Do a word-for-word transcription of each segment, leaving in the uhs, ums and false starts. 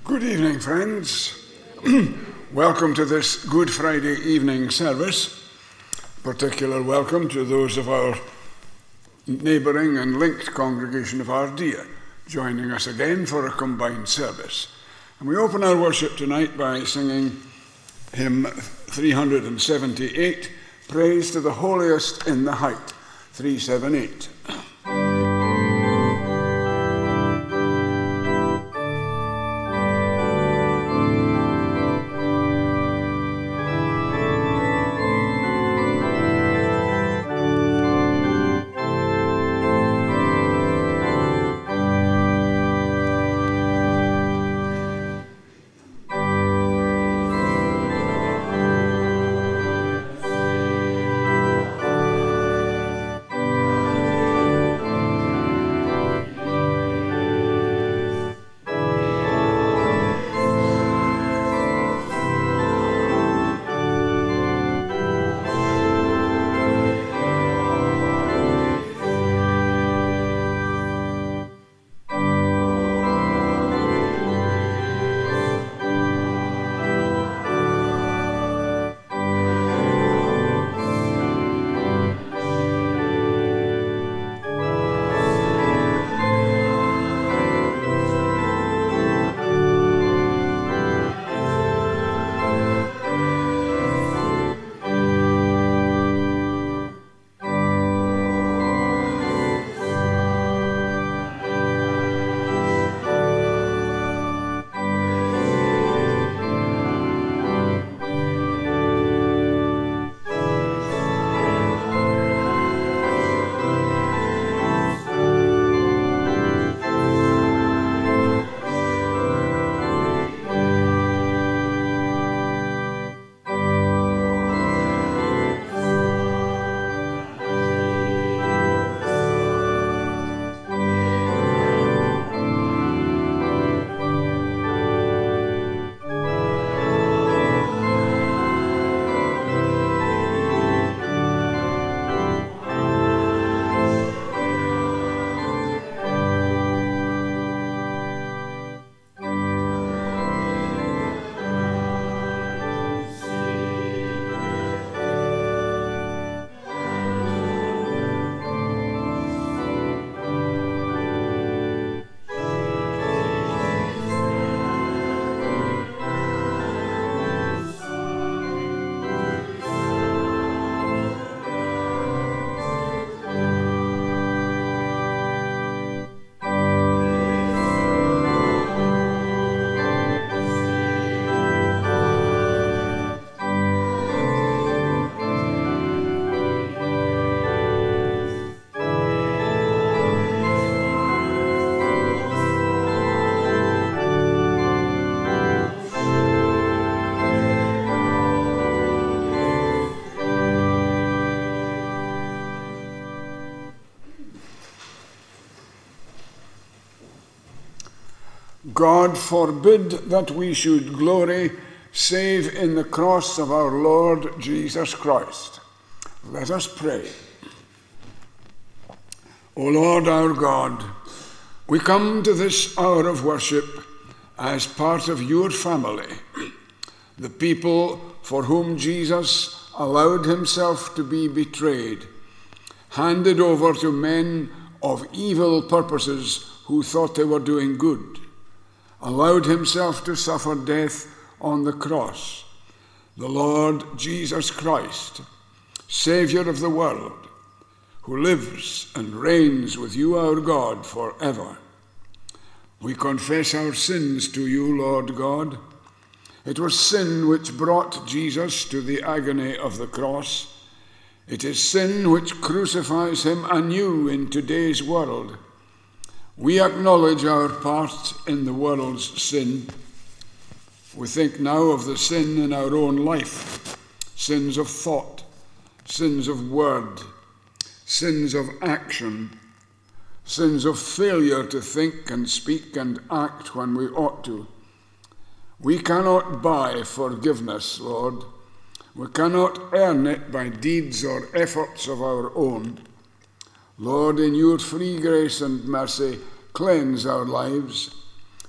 Good evening, friends. Welcome to this Good Friday evening service. Particular welcome to those of our neighbouring and linked congregation of Ardea, joining us again for a combined service. And we open our worship tonight by singing hymn three seventy-eight, Praise to the Holiest in the Height, three seventy-eight. God forbid that we should glory save in the cross of our Lord Jesus Christ. Let us pray. O Lord our God, we come to this hour of worship as part of your family, the people for whom Jesus allowed himself to be betrayed, handed over to men of evil purposes who thought they were doing good, allowed himself to suffer death on the cross. The Lord Jesus Christ, Saviour of the world, who lives and reigns with you, our God, forever. We confess our sins to you, Lord God. It was sin which brought Jesus to the agony of the cross. It is sin which crucifies him anew in today's world. We acknowledge our part in the world's sin. We think now of the sin in our own life, sins of thought, sins of word, sins of action, sins of failure to think and speak and act when we ought to. We cannot buy forgiveness, Lord. We cannot earn it by deeds or efforts of our own. Lord, in your free grace and mercy, cleanse our lives.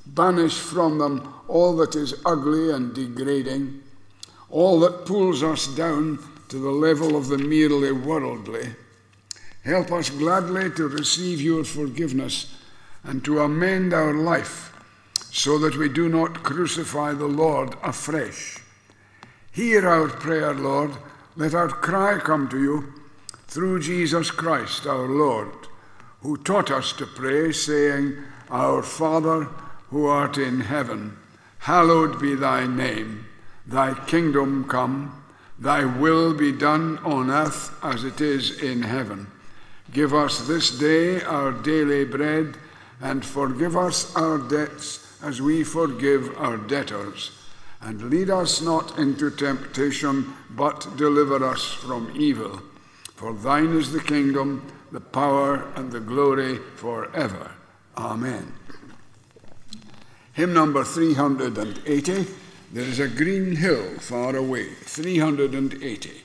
Banish from them all that is ugly and degrading, all that pulls us down to the level of the merely worldly. Help us gladly to receive your forgiveness and to amend our life so that we do not crucify the Lord afresh. Hear our prayer, Lord. Let our cry come to you through Jesus Christ our Lord, who taught us to pray, saying, Our Father, who art in heaven, hallowed be thy name. Thy kingdom come, thy will be done on earth as it is in heaven. Give us this day our daily bread, and forgive us our debts as we forgive our debtors. And lead us not into temptation, but deliver us from evil. For thine is the kingdom, the power, and the glory forever. Amen. Hymn number three hundred eighty, There is a Green Hill Far Away, three hundred eighty.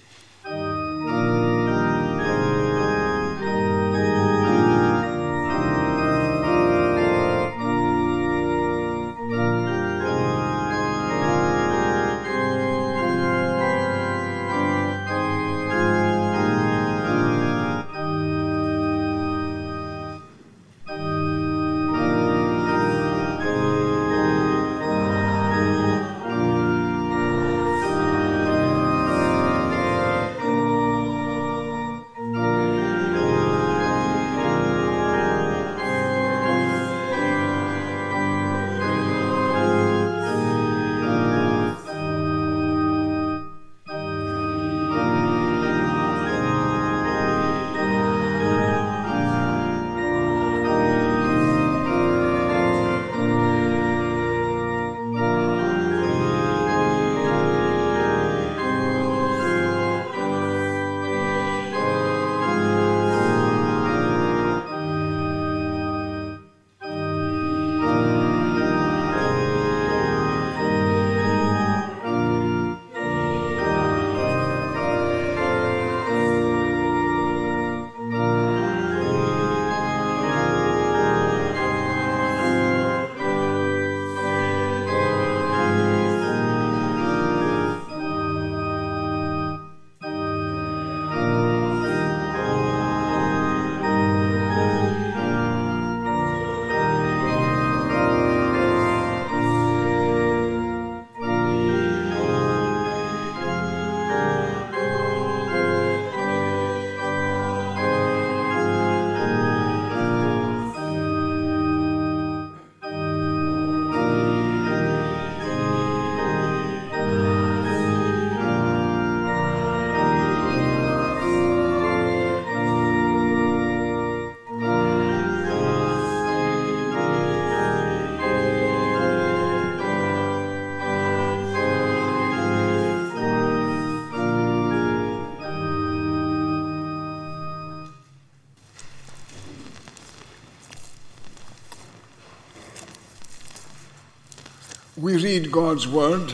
We read God's word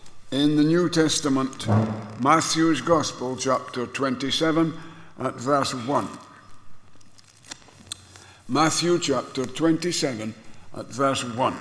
in the New Testament, Matthew's Gospel, chapter twenty-seven, at verse one. Matthew chapter twenty-seven, at verse one.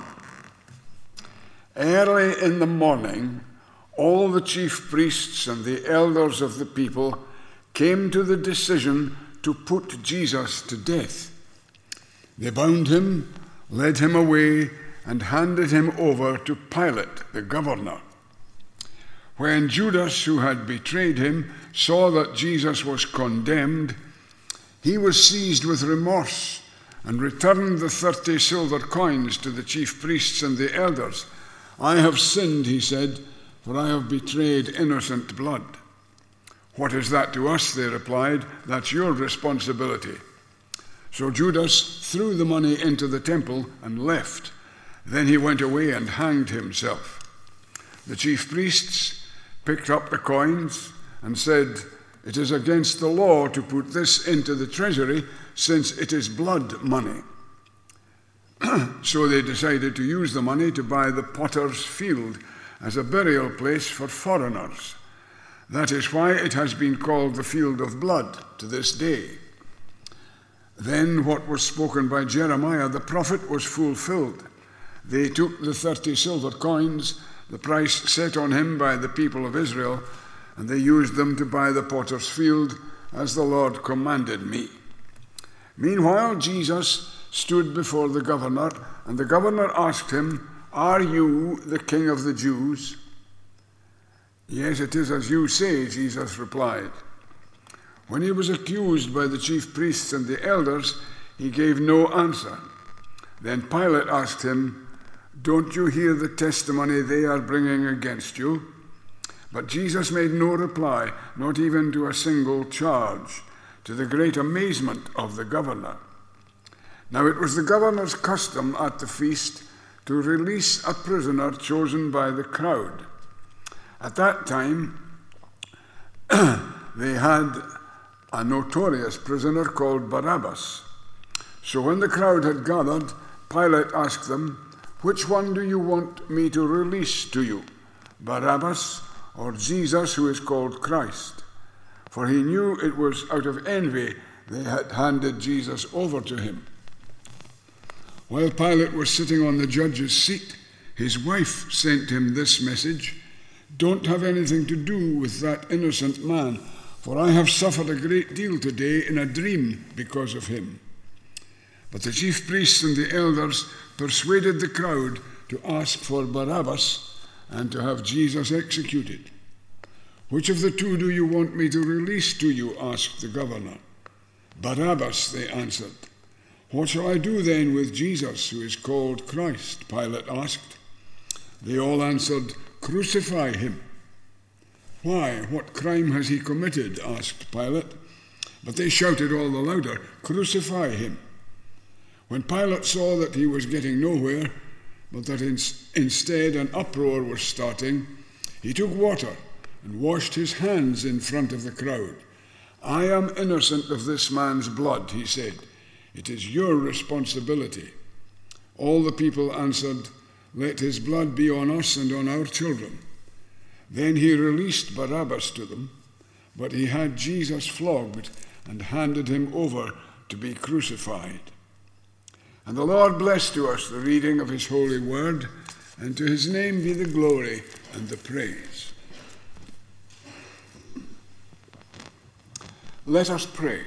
Early in the morning, all the chief priests and the elders of the people came to the decision to put Jesus to death. They bound him, led him away, and handed him over to Pilate, the governor. When Judas, who had betrayed him, saw that Jesus was condemned, he was seized with remorse and returned the thirty silver coins to the chief priests and the elders. I have sinned, he said, for I have betrayed innocent blood. What is that to us, they replied. That's your responsibility. So Judas threw the money into the temple and left. Then he went away and hanged himself. The chief priests picked up the coins and said, It is against the law to put this into the treasury, since it is blood money. So they decided to use the money to buy the potter's field as a burial place for foreigners. That is why it has been called the field of blood to this day. Then what was spoken by Jeremiah the prophet was fulfilled. They took the thirty silver coins, the price set on him by the people of Israel, and they used them to buy the potter's field, as the Lord commanded me. Meanwhile, Jesus stood before the governor, and the governor asked him, "Are you the king of the Jews?" "Yes, it is as you say," Jesus replied. When he was accused by the chief priests and the elders, he gave no answer. Then Pilate asked him, "Don't you hear the testimony they are bringing against you?" But Jesus made no reply, not even to a single charge, to the great amazement of the governor. Now it was the governor's custom at the feast to release a prisoner chosen by the crowd. At that time, they had a notorious prisoner called Barabbas. So when the crowd had gathered, Pilate asked them, "Which one do you want me to release to you, Barabbas or Jesus, who is called Christ?" For he knew it was out of envy they had handed Jesus over to him. While Pilate was sitting on the judge's seat, his wife sent him this message, "Don't have anything to do with that innocent man, for I have suffered a great deal today in a dream because of him." But the chief priests and the elders persuaded the crowd to ask for Barabbas and to have Jesus executed. "Which of the two do you want me to release to you?" asked the governor. "Barabbas," they answered. "What shall I do then with Jesus, who is called Christ?" Pilate asked. They all answered, "Crucify him." "Why, what crime has he committed?" asked Pilate. But they shouted all the louder, "Crucify him." When Pilate saw that he was getting nowhere, but that in, instead an uproar was starting, he took water and washed his hands in front of the crowd. "I am innocent of this man's blood," he said. "It is your responsibility." All the people answered, "Let his blood be on us and on our children." Then he released Barabbas to them, but he had Jesus flogged and handed him over to be crucified. And the Lord bless to us the reading of his holy word, and to his name be the glory and the praise. Let us pray.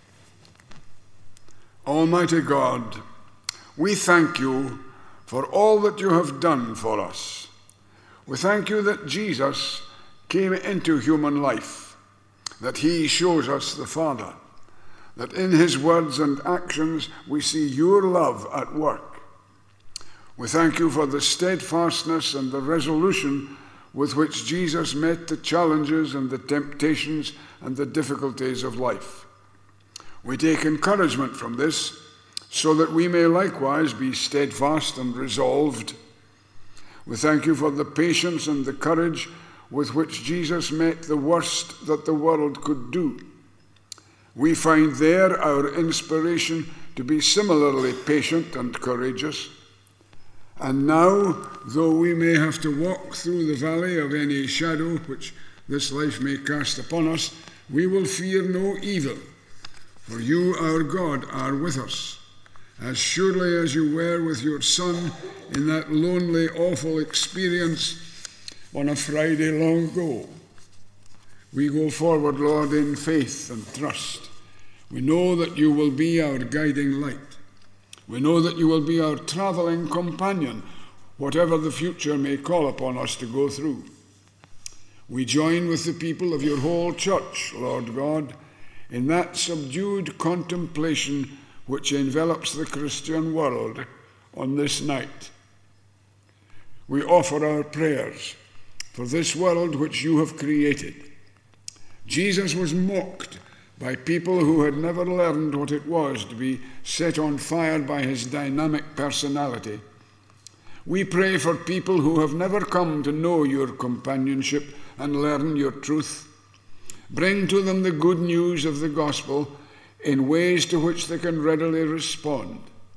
Almighty God, we thank you for all that you have done for us. We thank you that Jesus came into human life, that he shows us the Father, that in his words and actions we see your love at work. We thank you for the steadfastness and the resolution with which Jesus met the challenges and the temptations and the difficulties of life. We take encouragement from this so that we may likewise be steadfast and resolved. We thank you for the patience and the courage with which Jesus met the worst that the world could do. We find there our inspiration to be similarly patient and courageous. And now, though we may have to walk through the valley of any shadow which this life may cast upon us, we will fear no evil, for you, our God, are with us, as surely as you were with your Son in that lonely, awful experience on a Friday long ago. We go forward, Lord, in faith and trust. We know that you will be our guiding light. We know that you will be our traveling companion, whatever the future may call upon us to go through. We join with the people of your whole church, Lord God, in that subdued contemplation which envelops the Christian world on this night. We offer our prayers for this world which you have created. Jesus was mocked by people who had never learned what it was to be set on fire by his dynamic personality. We pray for people who have never come to know your companionship and learn your truth. Bring to them the good news of the gospel in ways to which they can readily respond.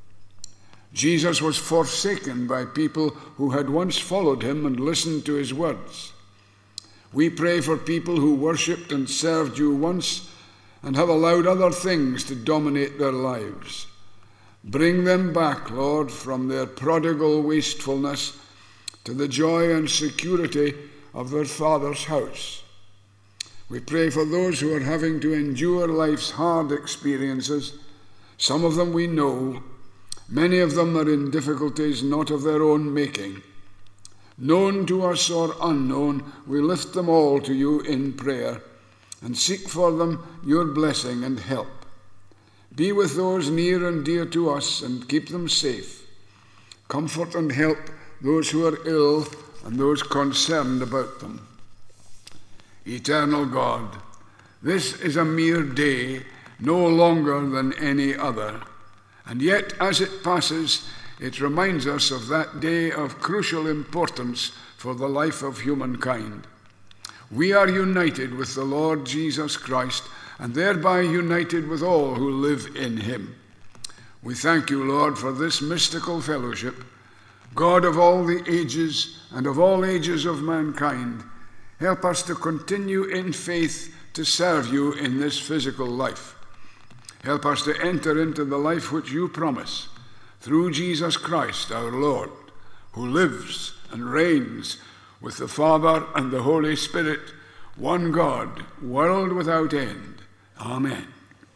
Jesus was forsaken by people who had once followed him and listened to his words. We pray for people who worshipped and served you once and have allowed other things to dominate their lives. Bring them back, Lord, from their prodigal wastefulness to the joy and security of their Father's house. We pray for those who are having to endure life's hard experiences. Some of them we know. Many of them are in difficulties not of their own making. Known to us or unknown, we lift them all to you in prayer and seek for them your blessing and help. Be with those near and dear to us and keep them safe. Comfort and help those who are ill and those concerned about them. Eternal God, this is a mere day, no longer than any other. And yet, as it passes, it reminds us of that day of crucial importance for the life of humankind. We are united with the Lord Jesus Christ, and thereby united with all who live in him. We thank you, Lord, for this mystical fellowship. God of all the ages and of all ages of mankind, help us to continue in faith to serve you in this physical life. Help us to enter into the life which you promise through Jesus Christ our Lord, who lives and reigns with the Father and the Holy Spirit, one God, world without end. Amen.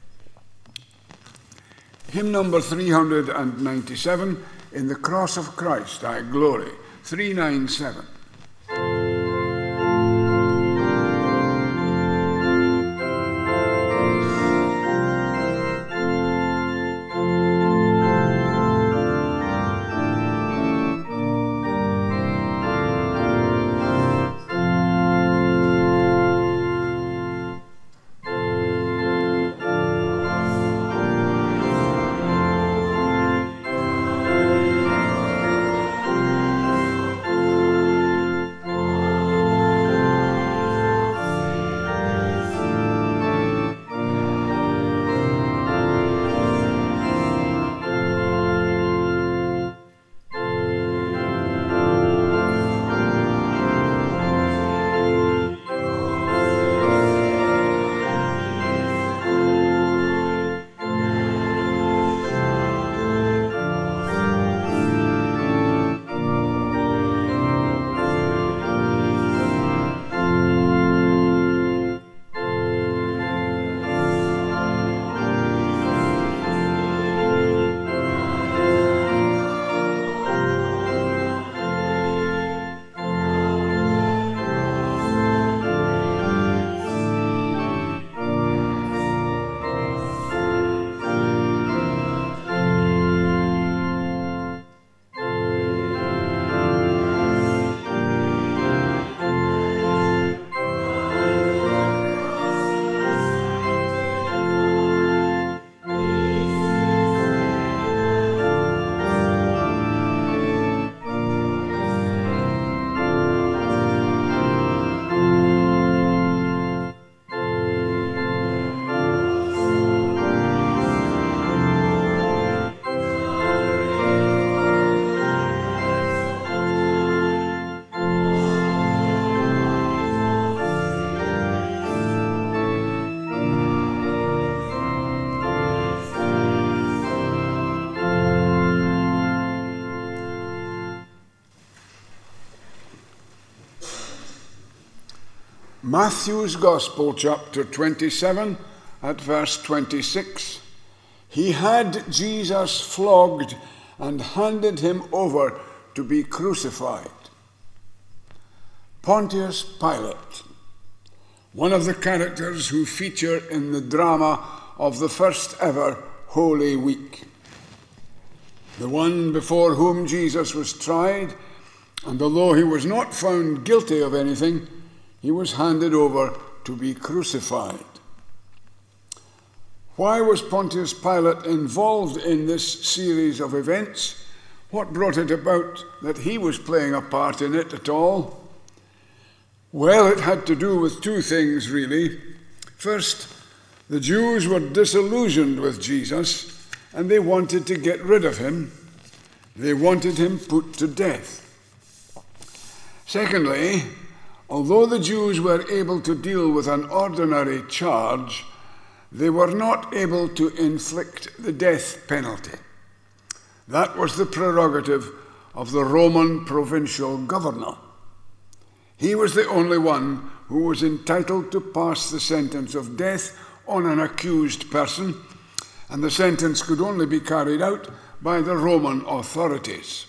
Hymn number three hundred ninety-seven, In the Cross of Christ I Glory, three ninety-seven. Matthew's Gospel, chapter twenty-seven, at verse twenty-six. He had Jesus flogged and handed him over to be crucified. Pontius Pilate, one of the characters who feature in the drama of the first ever Holy Week. The one before whom Jesus was tried, and although he was not found guilty of anything, he was handed over to be crucified. Why was Pontius Pilate involved in this series of events? What brought it about that he was playing a part in it at all? Well, it had to do with two things, really. First, the Jews were disillusioned with Jesus, and they wanted to get rid of him. They wanted him put to death. Secondly, although the Jews were able to deal with an ordinary charge, they were not able to inflict the death penalty. That was the prerogative of the Roman provincial governor. He was the only one who was entitled to pass the sentence of death on an accused person, and the sentence could only be carried out by the Roman authorities.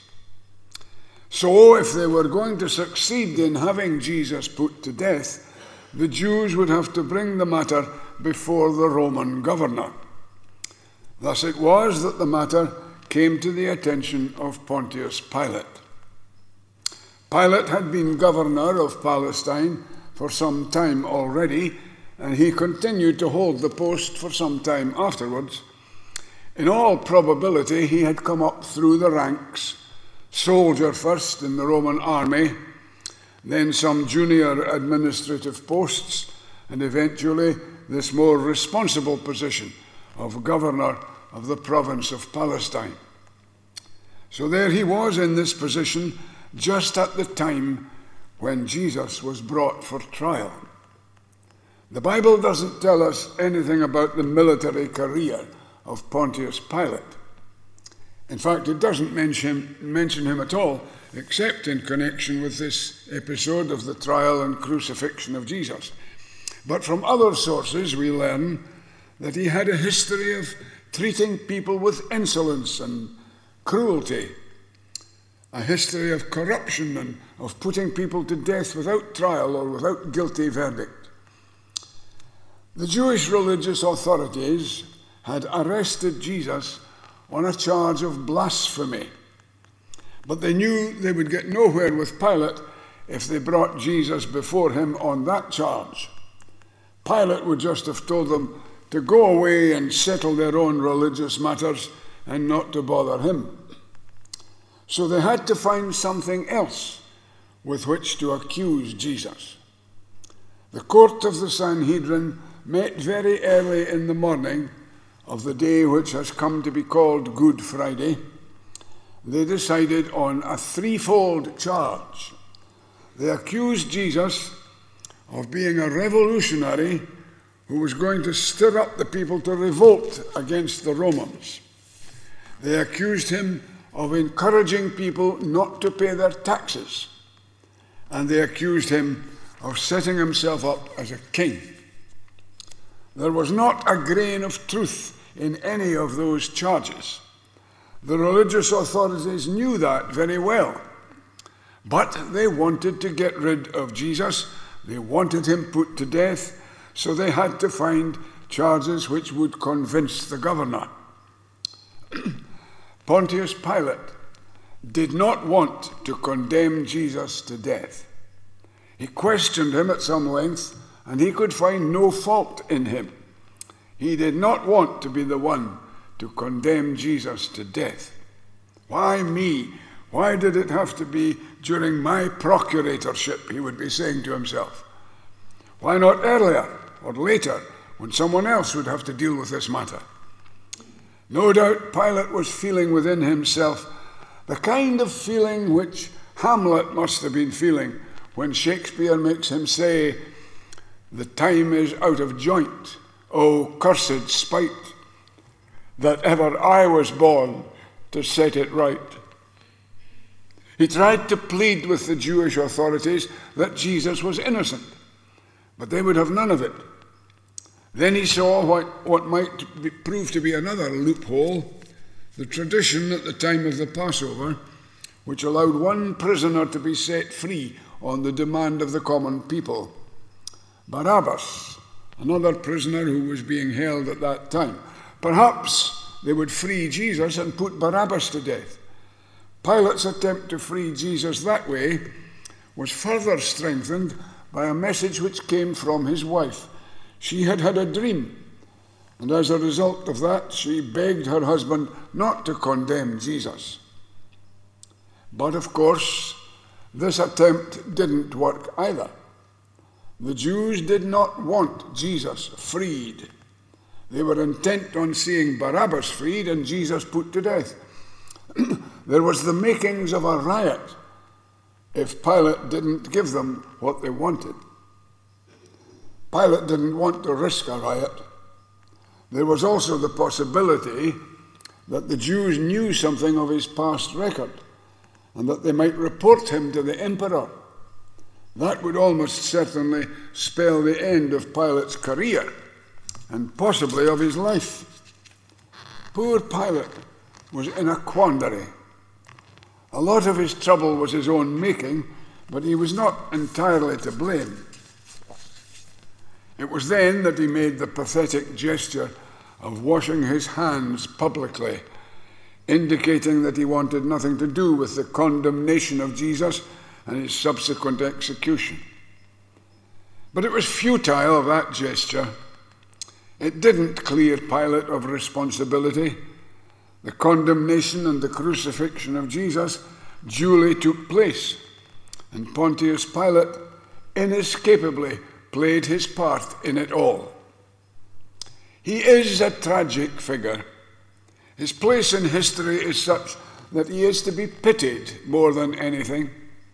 So, if they were going to succeed in having Jesus put to death, the Jews would have to bring the matter before the Roman governor. Thus it was that the matter came to the attention of Pontius Pilate. Pilate had been governor of Palestine for some time already, and he continued to hold the post for some time afterwards. In all probability, he had come up through the ranks, soldier first in the Roman army, then some junior administrative posts, and eventually this more responsible position of governor of the province of Palestine. So there he was in this position just at the time when Jesus was brought for trial. The Bible doesn't tell us anything about the military career of Pontius Pilate. In fact, it doesn't mention, mention him at all, except in connection with this episode of the trial and crucifixion of Jesus. But from other sources we learn that he had a history of treating people with insolence and cruelty, a history of corruption and of putting people to death without trial or without guilty verdict. The Jewish religious authorities had arrested Jesus on a charge of blasphemy, but they knew they would get nowhere with Pilate if they brought Jesus before him on that charge. Pilate would just have told them to go away and settle their own religious matters and not to bother him. So they had to find something else with which to accuse Jesus. The court of the Sanhedrin met very early in the morning of the day which has come to be called Good Friday. They decided on a threefold charge. They accused Jesus of being a revolutionary who was going to stir up the people to revolt against the Romans. They accused him of encouraging people not to pay their taxes, and they accused him of setting himself up as a king. There was not a grain of truth in any of those charges. The religious authorities knew that very well, but they wanted to get rid of Jesus. They wanted him put to death, so they had to find charges which would convince the governor. Pontius Pilate did not want to condemn Jesus to death. He questioned him at some length, and he could find no fault in him. He did not want to be the one to condemn Jesus to death. Why me? Why did it have to be during my procuratorship, he would be saying to himself. Why not earlier or later, when someone else would have to deal with this matter? No doubt Pilate was feeling within himself the kind of feeling which Hamlet must have been feeling when Shakespeare makes him say, "The time is out of joint, O cursed spite, that ever I was born to set it right." He tried to plead with the Jewish authorities that Jesus was innocent, but they would have none of it. Then he saw what, what might be, prove to be another loophole, the tradition at the time of the Passover, which allowed one prisoner to be set free on the demand of the common people. Barabbas, another prisoner who was being held at that time. Perhaps they would free Jesus and put Barabbas to death. Pilate's attempt to free Jesus that way was further strengthened by a message which came from his wife. She had had a dream, and as a result of that, she begged her husband not to condemn Jesus. But of course, this attempt didn't work either. The Jews did not want Jesus freed. They were intent on seeing Barabbas freed and Jesus put to death. There was the makings of a riot if Pilate didn't give them what they wanted. Pilate didn't want to risk a riot. There was also the possibility that the Jews knew something of his past record and that they might report him to the emperor. That would almost certainly spell the end of Pilate's career and possibly of his life. Poor Pilate was in a quandary. A lot of his trouble was his own making, but he was not entirely to blame. It was then that he made the pathetic gesture of washing his hands publicly, indicating that he wanted nothing to do with the condemnation of Jesus and his subsequent execution. But it was futile, that gesture. It didn't clear Pilate of responsibility. The condemnation and the crucifixion of Jesus duly took place, and Pontius Pilate inescapably played his part in it all. He is a tragic figure. His place in history is such that he is to be pitied more than anything.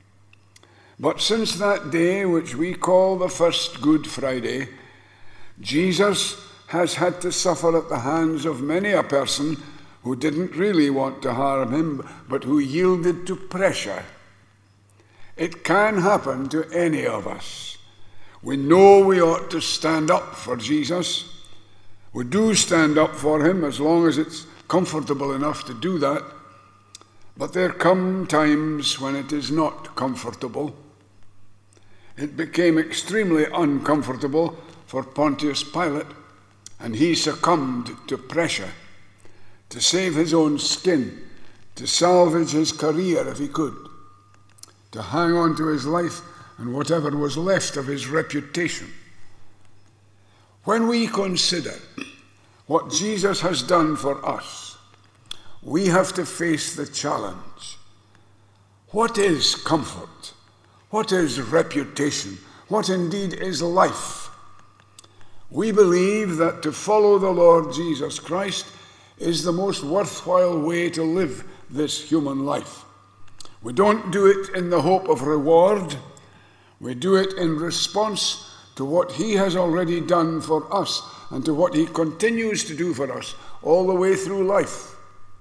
But since that day, which we call the first Good Friday, Jesus has had to suffer at the hands of many a person who didn't really want to harm him, but who yielded to pressure. It can happen to any of us. We know we ought to stand up for Jesus. We do stand up for him as long as it's comfortable enough to do that. But there come times when it is not comfortable. It became extremely uncomfortable for Pontius Pilate, and he succumbed to pressure to save his own skin, to salvage his career if he could, to hang on to his life and whatever was left of his reputation. When we consider what Jesus has done for us, we have to face the challenge. What is comfort? What is reputation? What indeed is life? We believe that to follow the Lord Jesus Christ is the most worthwhile way to live this human life. We don't do it in the hope of reward. We do it in response to what he has already done for us and to what he continues to do for us all the way through life.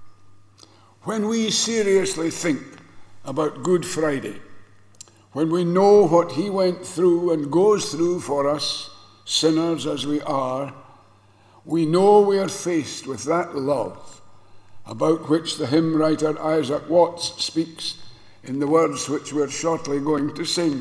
When we seriously think about Good Friday, when we know what he went through and goes through for us, sinners as we are, we know we are faced with that love about which the hymn writer Isaac Watts speaks in the words which we're shortly going to sing.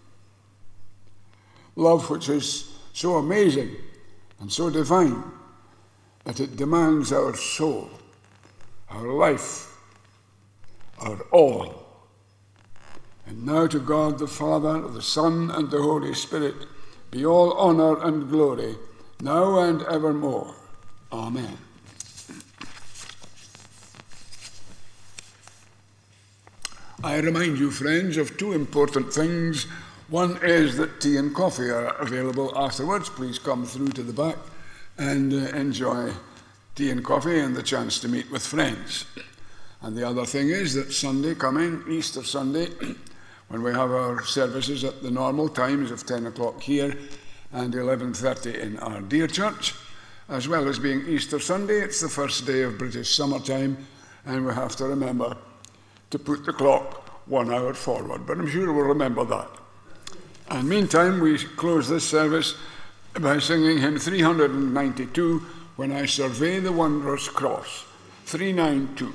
Love which is so amazing and so divine that it demands our soul, our life, our all. And now to God the Father, the Son, and the Holy Spirit be all honour and glory, now and evermore. Amen. I remind you, friends, of two important things. One is that tea and coffee are available afterwards. Please come through to the back and uh, enjoy tea and coffee and the chance to meet with friends. And the other thing is that Sunday coming, Easter Sunday, when we have our services at the normal times of ten o'clock here and eleven thirty in our dear church, as well as being Easter Sunday, it's the first day of British summertime, and we have to remember to put the clock one hour forward. But I'm sure we'll remember that. And meantime, we close this service by singing hymn three hundred ninety-two, When I Survey the Wondrous Cross. three ninety-two.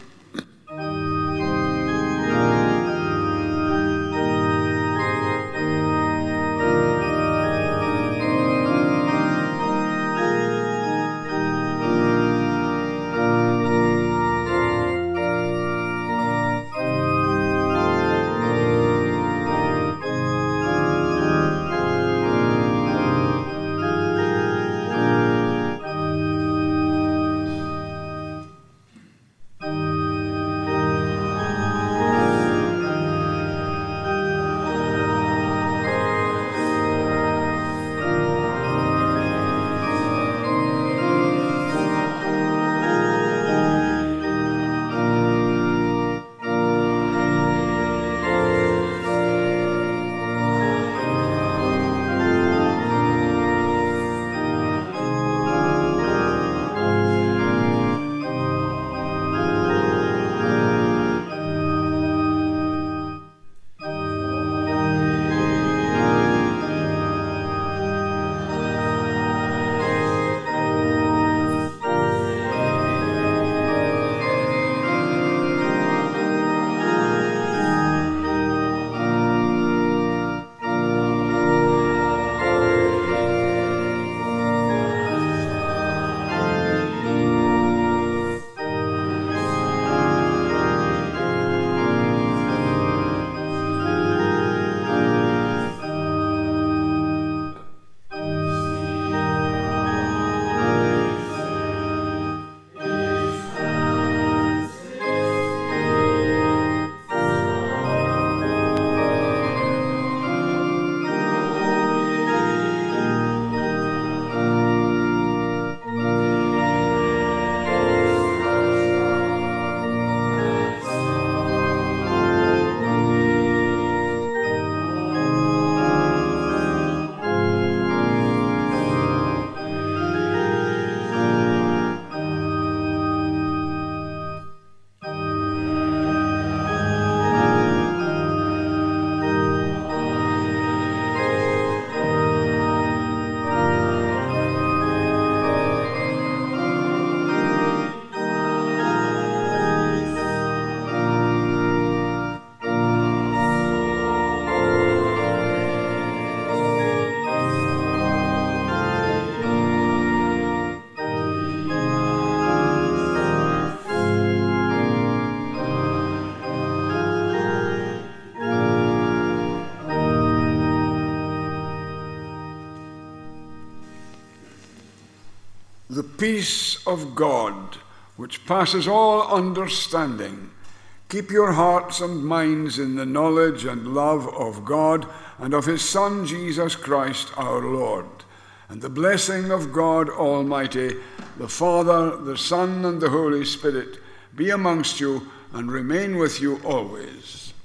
The peace of God, which passes all understanding, keep your hearts and minds in the knowledge and love of God and of his Son, Jesus Christ our Lord. And the blessing of God Almighty, the Father, the Son, and the Holy Spirit be amongst you and remain with you always.